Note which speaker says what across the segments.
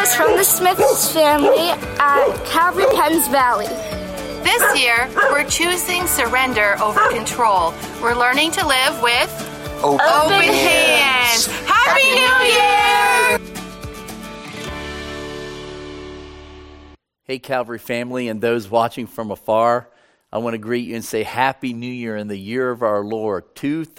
Speaker 1: Greetings from the Smiths family at Calvary Penns Valley.
Speaker 2: This year, we're choosing surrender over control. We're learning to live with open hands. Happy New Year!
Speaker 3: Hey, Calvary family, and those watching from afar, I want to greet you and say Happy New Year in the year of our Lord,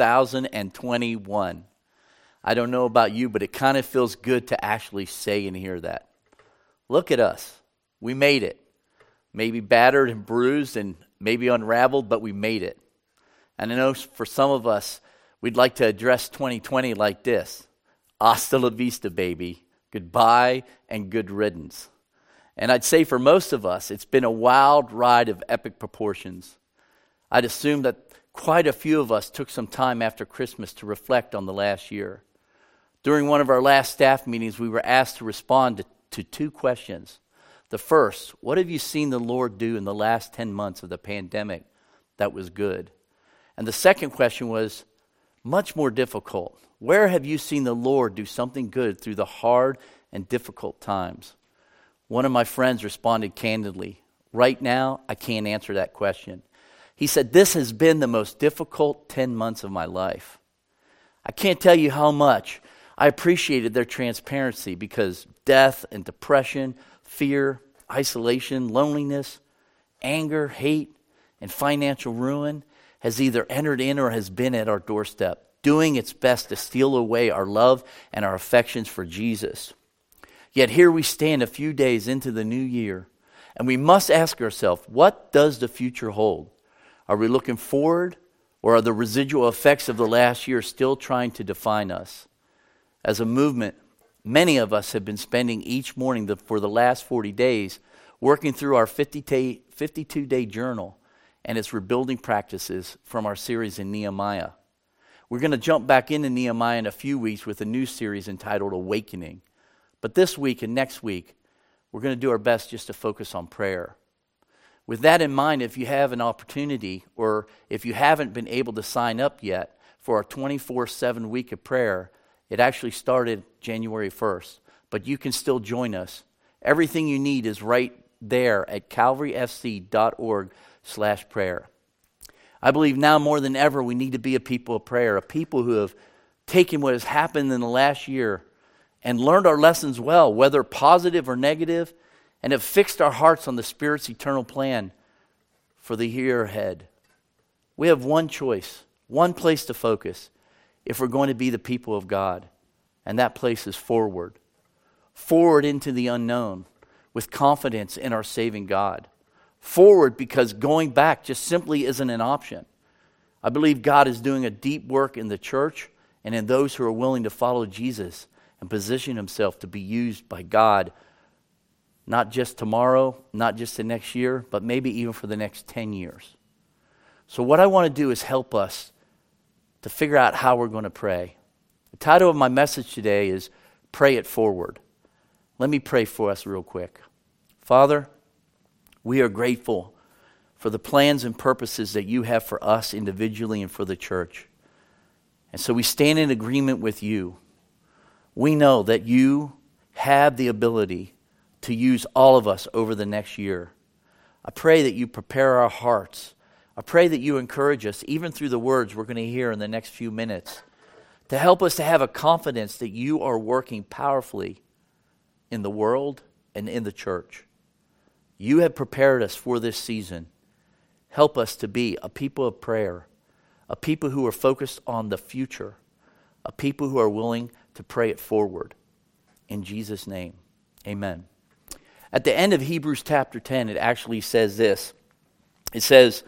Speaker 3: 2021. I don't know about you, but it kind of feels good to actually say and hear that. Look at us. We made it. Maybe battered and bruised and maybe unraveled, but we made it. And I know for some of us, we'd like to address 2020 like this. Hasta la vista, baby. Goodbye and good riddance. And I'd say for most of us, it's been a wild ride of epic proportions. I'd assume that quite a few of us took some time after Christmas to reflect on the last year. During one of our last staff meetings, we were asked to respond to two questions. The first, what have you seen the Lord do in the last 10 months of the pandemic that was good? And the second question was much more difficult. Where have you seen the Lord do something good through the hard and difficult times? One of my friends responded candidly, right now, I can't answer that question. He said, this has been the most difficult 10 months of my life. I can't tell you how much I appreciated their transparency because death and depression, fear, isolation, loneliness, anger, hate, and financial ruin has either entered in or has been at our doorstep, doing its best to steal away our love and our affections for Jesus. Yet here we stand a few days into the new year, and we must ask ourselves, what does the future hold? Are we looking forward, or are the residual effects of the last year still trying to define us? As a movement, many of us have been spending each morning for the last 40 days working through our 52-day journal and its rebuilding practices from our series in Nehemiah. We're going to jump back into Nehemiah in a few weeks with a new series entitled Awakening. But this week and next week, we're going to do our best just to focus on prayer. With that in mind, if you have an opportunity or if you haven't been able to sign up yet for our 24/7 week of prayer, it actually started January 1st, but you can still join us. Everything you need is right there at calvaryfc.org/prayer. I believe now more than ever we need to be a people of prayer, a people who have taken what has happened in the last year and learned our lessons well, whether positive or negative, and have fixed our hearts on the Spirit's eternal plan for the year ahead. We have one choice, one place to focus if we're going to be the people of God, and that place is forward. Forward into the unknown with confidence in our saving God. Forward because going back just simply isn't an option. I believe God is doing a deep work in the church and in those who are willing to follow Jesus and position himself to be used by God, not just tomorrow, not just the next year, but maybe even for the next 10 years. So what I want to do is help us to figure out how we're going to pray. The title of my message today is Pray It Forward. Let me pray for us real quick. Father, we are grateful for the plans and purposes that you have for us individually and for the church. And so we stand in agreement with you. We know that you have the ability to use all of us over the next year. I pray that you prepare our hearts. I pray that you encourage us, even through the words we're going to hear in the next few minutes, to help us to have a confidence that you are working powerfully in the world and in the church. You have prepared us for this season. Help us to be a people of prayer, a people who are focused on the future, a people who are willing to pray it forward. In Jesus' name, amen. At the end of Hebrews chapter 10, it actually says this. It says,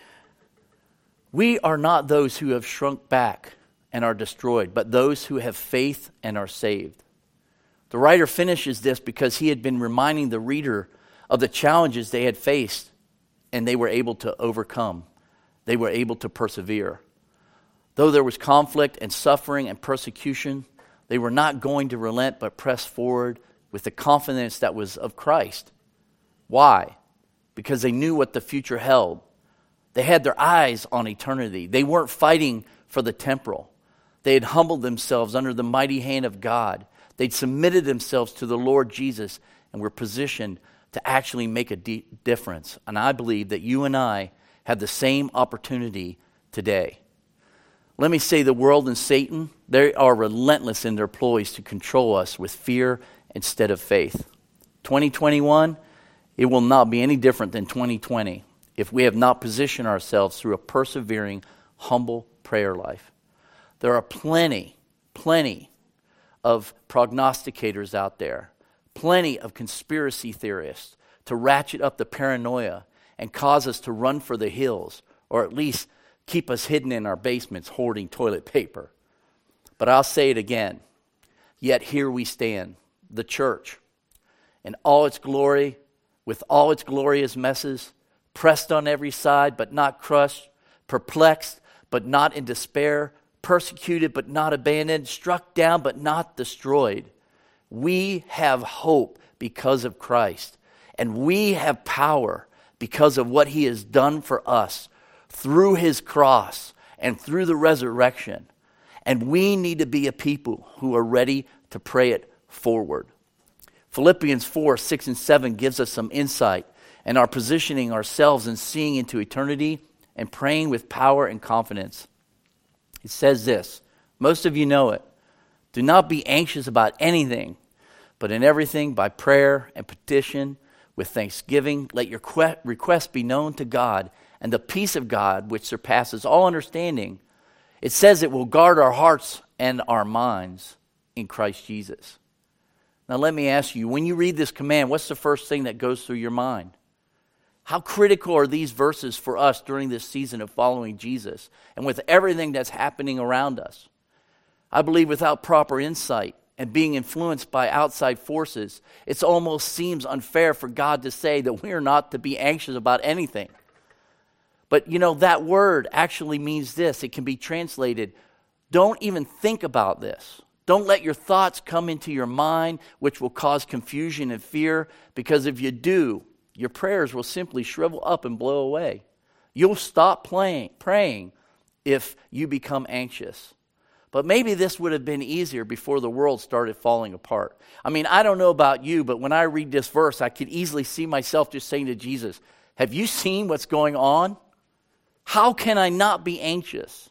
Speaker 3: we are not those who have shrunk back and are destroyed, but those who have faith and are saved. The writer finishes this because he had been reminding the reader of the challenges they had faced, and they were able to overcome. They were able to persevere. Though there was conflict and suffering and persecution, they were not going to relent but press forward with the confidence that was of Christ. Why? Because they knew what the future held. They had their eyes on eternity. They weren't fighting for the temporal. They had humbled themselves under the mighty hand of God. They'd submitted themselves to the Lord Jesus and were positioned to actually make a difference. And I believe that you and I have the same opportunity today. Let me say the world and Satan, they are relentless in their ploys to control us with fear instead of faith. 2021, it will not be any different than 2020 if we have not positioned ourselves through a persevering, humble prayer life. There are plenty of prognosticators out there, plenty of conspiracy theorists to ratchet up the paranoia and cause us to run for the hills, or at least keep us hidden in our basements hoarding toilet paper. But I'll say it again, yet here we stand, the church, in all its glory, with all its glorious messes, pressed on every side but not crushed, perplexed but not in despair, persecuted but not abandoned, struck down but not destroyed. We have hope because of Christ, and we have power because of what he has done for us through his cross and through the resurrection. And we need to be a people who are ready to pray it forward. Philippians 4, 6, and 7 gives us some insight in our positioning ourselves and seeing into eternity and praying with power and confidence. It says this, most of you know it. Do not be anxious about anything, but in everything by prayer and petition with thanksgiving, let your requests be known to God, and the peace of God, which surpasses all understanding, it says it will guard our hearts and our minds in Christ Jesus. Now let me ask you, when you read this command, what's the first thing that goes through your mind? How critical are these verses for us during this season of following Jesus and with everything that's happening around us? I believe without proper insight and being influenced by outside forces, it almost seems unfair for God to say that we are not to be anxious about anything. But you know, that word actually means this. It can be translated, don't even think about this. Don't let your thoughts come into your mind, which will cause confusion and fear, because if you do, your prayers will simply shrivel up and blow away. You'll stop praying if you become anxious. But maybe this would have been easier before the world started falling apart. I mean, I don't know about you, but when I read this verse, I could easily see myself just saying to Jesus, have you seen what's going on? How can I not be anxious?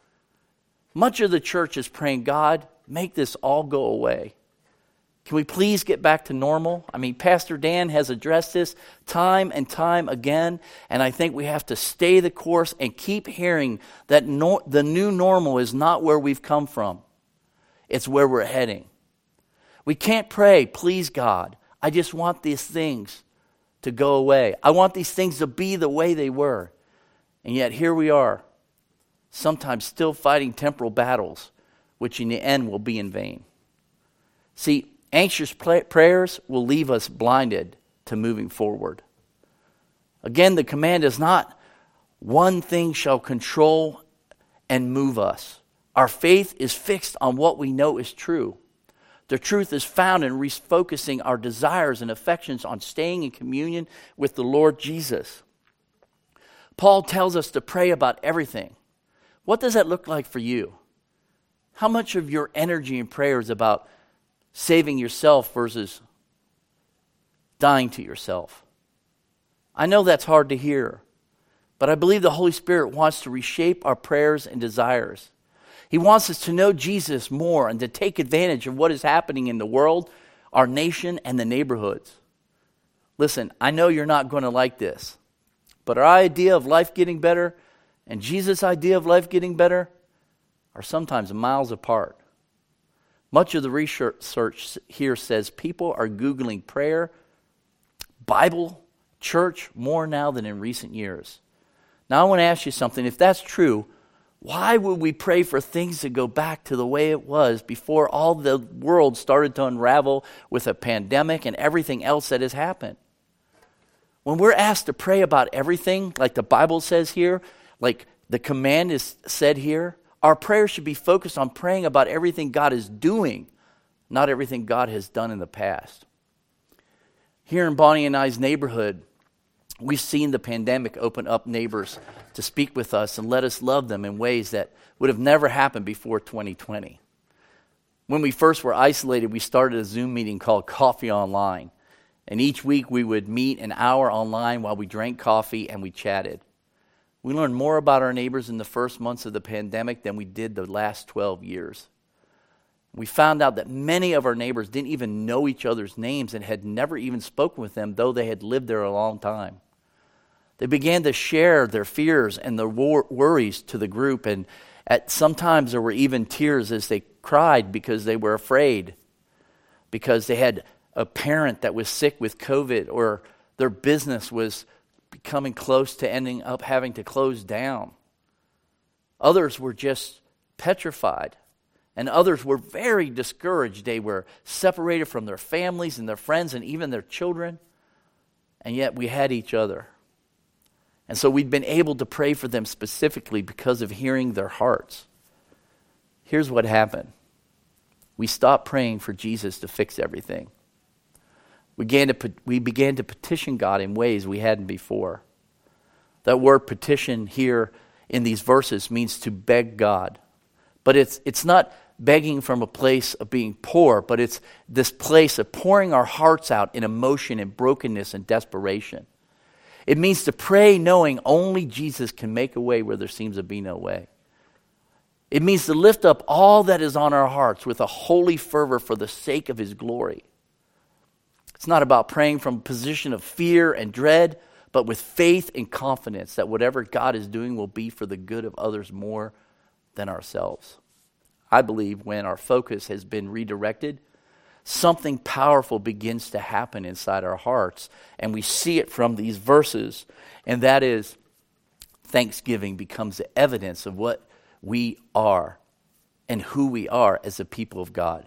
Speaker 3: Much of the church is praying, God, make this all go away. Can we please get back to normal? I mean, Pastor Dan has addressed this time and time again, and I think we have to stay the course and keep hearing that the new normal is not where we've come from. It's where we're heading. We can't pray, please God, I just want these things to go away. I want these things to be the way they were. And yet here we are, sometimes still fighting temporal battles, which in the end will be in vain. See, anxious prayers will leave us blinded to moving forward. Again, the command is not one thing shall control and move us. Our faith is fixed on what we know is true. The truth is found in refocusing our desires and affections on staying in communion with the Lord Jesus. Paul tells us to pray about everything. What does that look like for you? How much of your energy in prayer is about saving yourself versus dying to yourself? I know that's hard to hear, but I believe the Holy Spirit wants to reshape our prayers and desires. He wants us to know Jesus more and to take advantage of what is happening in the world, our nation, and the neighborhoods. Listen, I know you're not going to like this, but our idea of life getting better and Jesus' idea of life getting better are sometimes miles apart. Much of the research here says people are Googling prayer, Bible, church more now than in recent years. Now I want to ask you something. If that's true, why would we pray for things to go back to the way it was before all the world started to unravel with a pandemic and everything else that has happened? When we're asked to pray about everything, like the Bible says here, like the command is said here, our prayers should be focused on praying about everything God is doing, not everything God has done in the past. Here in Bonnie and I's neighborhood, we've seen the pandemic open up neighbors to speak with us and let us love them in ways that would have never happened before 2020. When we first were isolated, we started a Zoom meeting called Coffee Online. And each week we would meet an hour online while we drank coffee and we chatted. We learned more about our neighbors in the first months of the pandemic than we did the last 12 years. We found out that many of our neighbors didn't even know each other's names and had never even spoken with them, though they had lived there a long time. They began to share their fears and their worries to the group, and sometimes there were even tears as they cried because they were afraid, because they had a parent that was sick with COVID, or their business was becoming close to ending up having to close down. Others were just petrified, and others were very discouraged. They were separated from their families and their friends and even their children, and yet we had each other. And so we'd been able to pray for them specifically because of hearing their hearts. Here's what happened. We stopped praying for Jesus to fix everything. We began to petition God in ways we hadn't before. That word petition here in these verses means to beg God. But it's not begging from a place of being poor, but it's this place of pouring our hearts out in emotion and brokenness and desperation. It means to pray knowing only Jesus can make a way where there seems to be no way. It means to lift up all that is on our hearts with a holy fervor for the sake of His glory. It's not about praying from a position of fear and dread, but with faith and confidence that whatever God is doing will be for the good of others more than ourselves. I believe when our focus has been redirected, something powerful begins to happen inside our hearts, and we see it from these verses, and that is thanksgiving becomes the evidence of what we are and who we are as a people of God.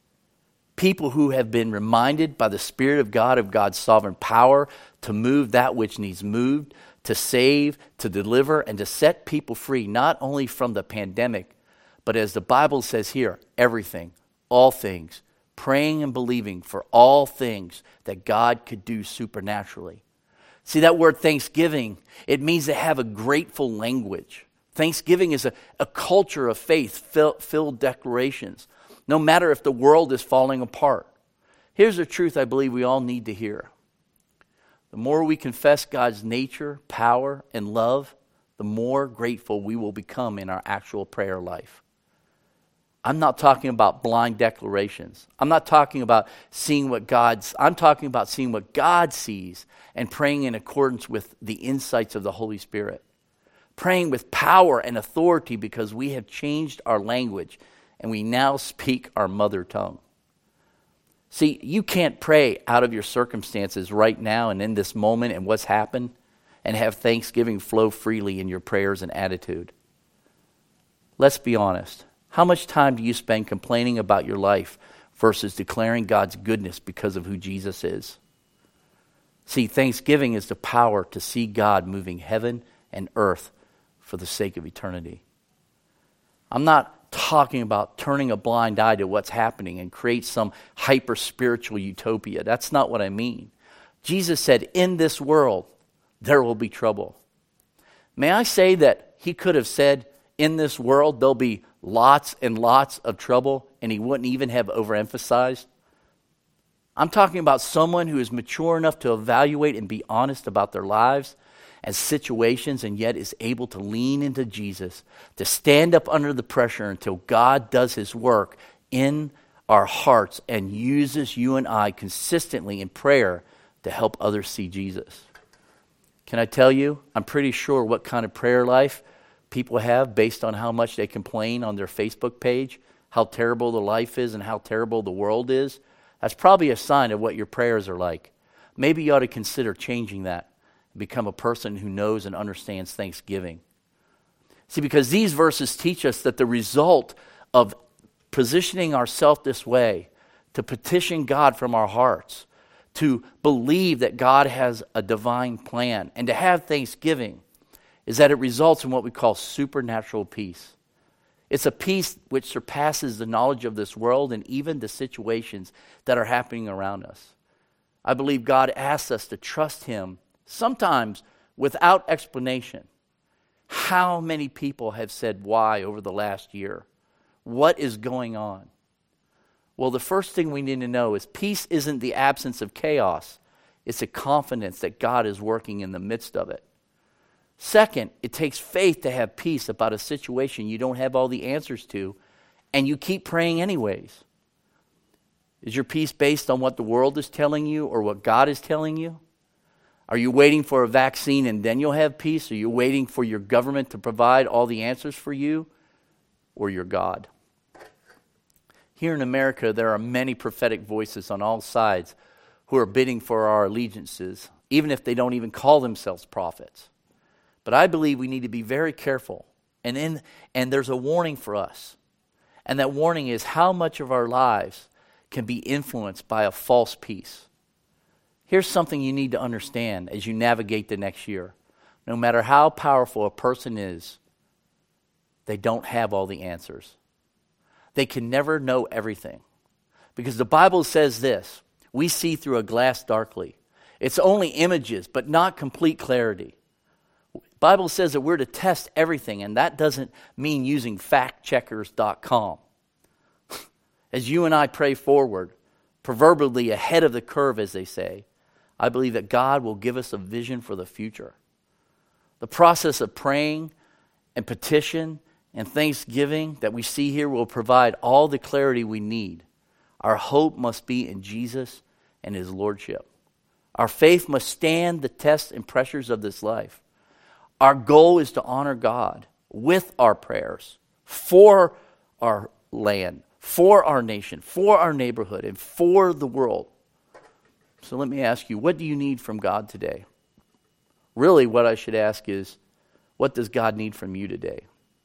Speaker 3: People who have been reminded by the Spirit of God of God's sovereign power to move that which needs moved, to save, to deliver, and to set people free, not only from the pandemic, but as the Bible says here, everything, all things, praying and believing for all things that God could do supernaturally. See, that word thanksgiving, it means to have a grateful language. Thanksgiving is a culture of faith-filled declarations, no matter if the world is falling apart. Here's the truth I believe we all need to hear. The more we confess God's nature, power, and love, the more grateful we will become in our actual prayer life. I'm not talking about blind declarations. I'm not talking about I'm talking about seeing what God sees and praying in accordance with the insights of the Holy Spirit. Praying with power and authority because we have changed our language and we now speak our mother tongue. See, you can't pray out of your circumstances right now and in this moment and what's happened and have thanksgiving flow freely in your prayers and attitude. Let's be honest. How much time do you spend complaining about your life versus declaring God's goodness because of who Jesus is? See, thanksgiving is the power to see God moving heaven and earth for the sake of eternity. I'm not talking about turning a blind eye to what's happening and create some hyper-spiritual utopia. That's not what I mean. Jesus said, in this world, there will be trouble. May I say that He could have said, in this world, there'll be lots and lots of trouble, and He wouldn't even have overemphasized? I'm talking about someone who is mature enough to evaluate and be honest about their lives and situations, and yet is able to lean into Jesus, to stand up under the pressure until God does His work in our hearts and uses you and I consistently in prayer to help others see Jesus. Can I tell you, I'm pretty sure what kind of prayer life people have based on how much they complain on their Facebook page, how terrible the life is and how terrible the world is. That's probably a sign of what your prayers are like. Maybe you ought to consider changing that and become a person who knows and understands thanksgiving. See, because these verses teach us that the result of positioning ourselves this way, to petition God from our hearts, to believe that God has a divine plan, and to have thanksgiving, is that it results in what we call supernatural peace. It's a peace which surpasses the knowledge of this world and even the situations that are happening around us. I believe God asks us to trust Him, sometimes without explanation. How many people have said why over the last year? What is going on? Well, the first thing we need to know is peace isn't the absence of chaos. It's a confidence that God is working in the midst of it. Second, it takes faith to have peace about a situation you don't have all the answers to, and you keep praying anyways. Is your peace based on what the world is telling you or what God is telling you? Are you waiting for a vaccine and then you'll have peace? Are you waiting for your government to provide all the answers for you or your God? Here in America, there are many prophetic voices on all sides who are bidding for our allegiances, even if they don't even call themselves prophets. But I believe we need to be very careful. And there's a warning for us. And that warning is how much of our lives can be influenced by a false peace. Here's something you need to understand as you navigate the next year. No matter how powerful a person is, they don't have all the answers. They can never know everything. Because the Bible says this, we see through a glass darkly. It's only images, but not complete clarity. The Bible says that we're to test everything, and that doesn't mean using factcheckers.com. As you and I pray forward, proverbially ahead of the curve, as they say, I believe that God will give us a vision for the future. The process of praying and petition and thanksgiving that we see here will provide all the clarity we need. Our hope must be in Jesus and His Lordship. Our faith must stand the tests and pressures of this life. Our goal is to honor God with our prayers for our land, for our nation, for our neighborhood, and for the world. So let me ask you, what do you need from God today? Really, what I should ask is, what does God need from you today?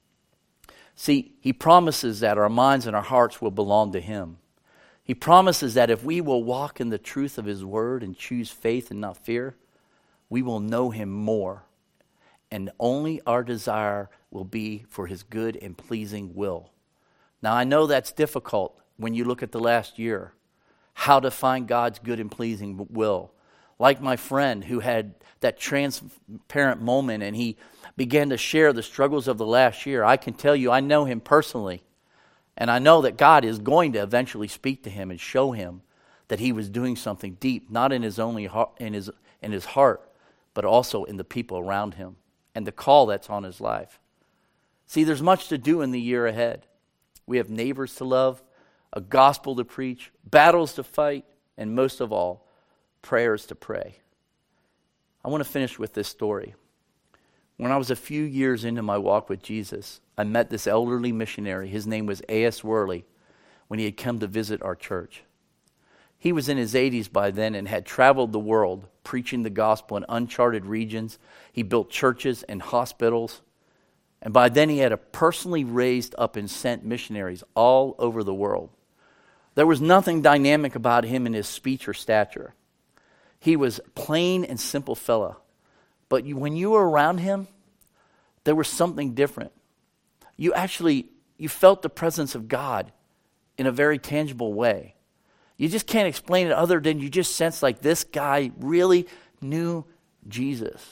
Speaker 3: See, He promises that our minds and our hearts will belong to Him. He promises that if we will walk in the truth of His Word and choose faith and not fear, we will know Him more. And only our desire will be for His good and pleasing will. Now, I know that's difficult when you look at the last year. How to find God's good and pleasing will. Like my friend who had that transparent moment and he began to share the struggles of the last year. I can tell you, I know him personally. And I know that God is going to eventually speak to him and show him that he was doing something deep, not in his only heart, in his heart, but also in the people around him and the call that's on his life. See, there's much to do in the year ahead. We have neighbors to love, a gospel to preach, battles to fight, and most of all, prayers to pray. I want to finish with this story. When I was a few years into my walk with Jesus, I met this elderly missionary. His name was A.S. Worley, when he had come to visit our church. He was in his 80s by then and had traveled the world preaching the gospel in uncharted regions. He built churches and hospitals. And by then he had personally raised up and sent missionaries all over the world. There was nothing dynamic about him in his speech or stature. He was a plain and simple fella. But when you were around him, there was something different. You felt the presence of God in a very tangible way. You just can't explain it other than you just sense like this guy really knew Jesus.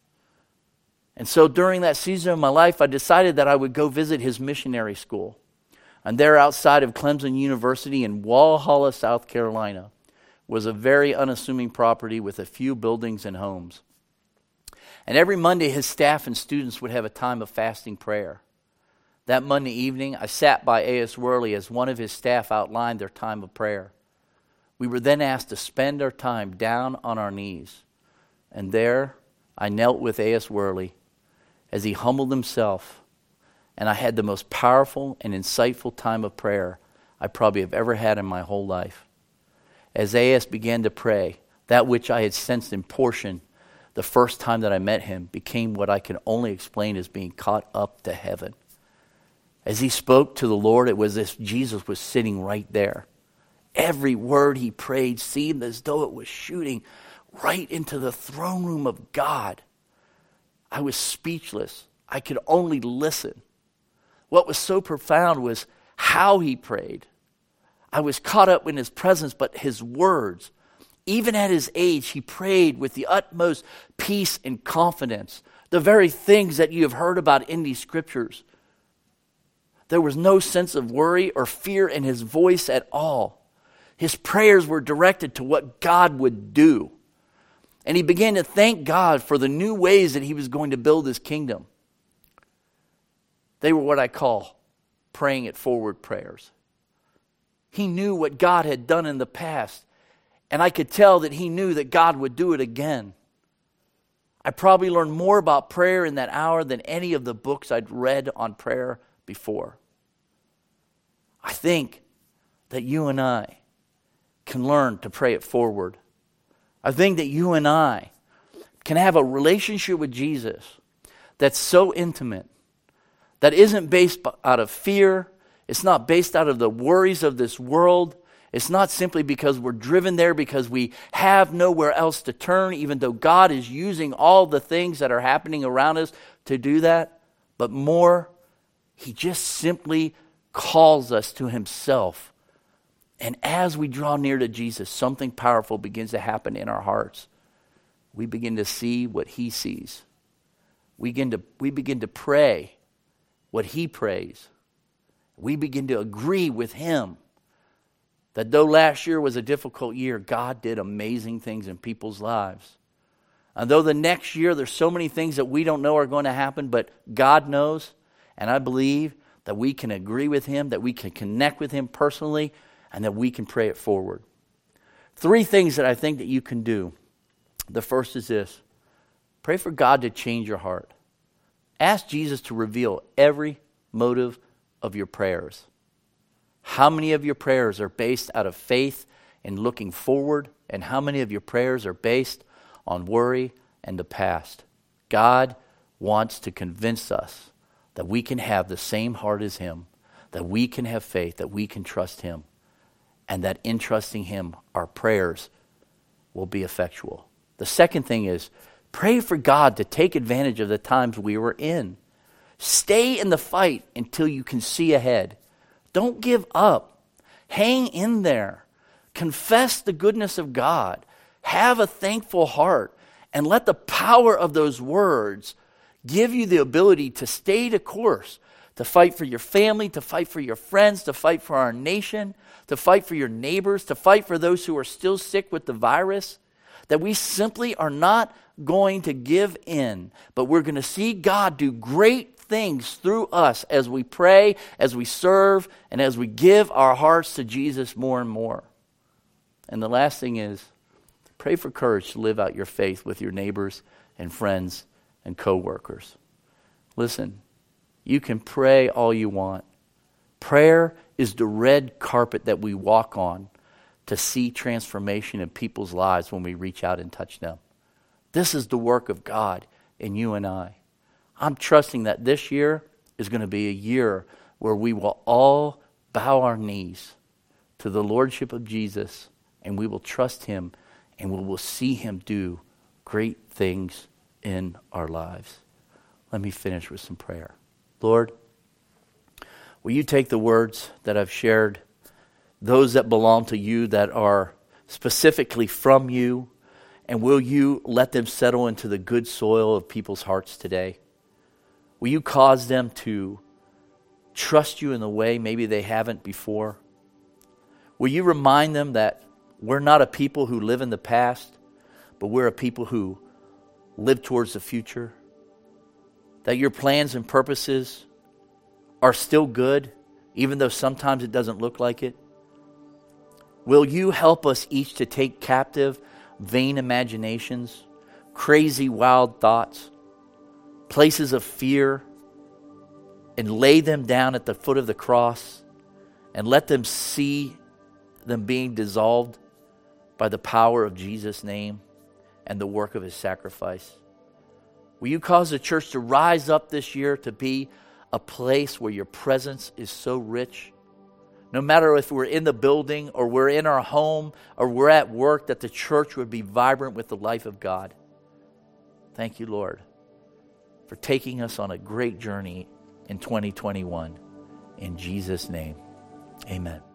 Speaker 3: And so during that season of my life, I decided that I would go visit his missionary school. And there outside of Clemson University in Walhalla, South Carolina, was a very unassuming property with a few buildings and homes. And every Monday, his staff and students would have a time of fasting prayer. That Monday evening, I sat by A.S. Worley as one of his staff outlined their time of prayer. We were then asked to spend our time down on our knees. And there, I knelt with A.S. Worley as he humbled himself, and I had the most powerful and insightful time of prayer I probably have ever had in my whole life. As A.S. began to pray, that which I had sensed in portion the first time that I met him became what I can only explain as being caught up to heaven. As he spoke to the Lord, it was as Jesus was sitting right there. Every word he prayed seemed as though it was shooting right into the throne room of God. I was speechless. I could only listen. What was so profound was how he prayed. I was caught up in his presence, but his words. Even at his age, he prayed with the utmost peace and confidence. The very things that you have heard about in these scriptures. There was no sense of worry or fear in his voice at all. His prayers were directed to what God would do. And he began to thank God for the new ways that he was going to build his kingdom. They were what I call praying it forward prayers. He knew what God had done in the past, and I could tell that he knew that God would do it again. I probably learned more about prayer in that hour than any of the books I'd read on prayer before. I think that you and I can learn to pray it forward. I think that you and I can have a relationship with Jesus that's so intimate, that isn't based out of fear. It's not based out of the worries of this world. It's not simply because we're driven there because we have nowhere else to turn, even though God is using all the things that are happening around us to do that. But more, he just simply calls us to himself. And as we draw near to Jesus, something powerful begins to happen in our hearts. We begin to see what he sees. We begin to pray what he prays. We begin to agree with him that though last year was a difficult year, God did amazing things in people's lives. And though the next year there's so many things that we don't know are going to happen, but God knows, and I believe that we can agree with him, that we can connect with him personally, and that we can pray it forward. 3 things that I think that you can do. The first is this. Pray for God to change your heart. Ask Jesus to reveal every motive of your prayers. How many of your prayers are based out of faith and looking forward, and how many of your prayers are based on worry and the past? God wants to convince us that we can have the same heart as him, that we can have faith, that we can trust him, and that in trusting him, our prayers will be effectual. The second thing is, pray for God to take advantage of the times we were in. Stay in the fight until you can see ahead. Don't give up. Hang in there. Confess the goodness of God. Have a thankful heart. And let the power of those words give you the ability to stay the course, to fight for your family, to fight for your friends, to fight for our nation, to fight for your neighbors, to fight for those who are still sick with the virus. That we simply are not going to give in, but we're going to see God do great things through us as we pray, as we serve, and as we give our hearts to Jesus more and more. And the last thing is, pray for courage to live out your faith with your neighbors and friends and co-workers. Listen, you can pray all you want. Prayer is the red carpet that we walk on to see transformation in people's lives when we reach out and touch them. This is the work of God in you and I. I'm trusting that this year is going to be a year where we will all bow our knees to the lordship of Jesus, and we will trust him, and we will see him do great things in our lives. Let me finish with some prayer. Lord, will you take the words that I've shared, those that belong to you, that are specifically from you, and will you let them settle into the good soil of people's hearts today? Will you cause them to trust you in the way maybe they haven't before? Will you remind them that we're not a people who live in the past, but we're a people who live towards the future? That your plans and purposes are still good, even though sometimes it doesn't look like it? Will you help us each to take captive vain imaginations, crazy wild thoughts, places of fear, and lay them down at the foot of the cross and let them see them being dissolved by the power of Jesus' name and the work of his sacrifice? Will you cause the church to rise up this year to be a place where your presence is so rich? No matter if we're in the building or we're in our home or we're at work, that the church would be vibrant with the life of God. Thank you, Lord, for taking us on a great journey in 2021. In Jesus' name, amen.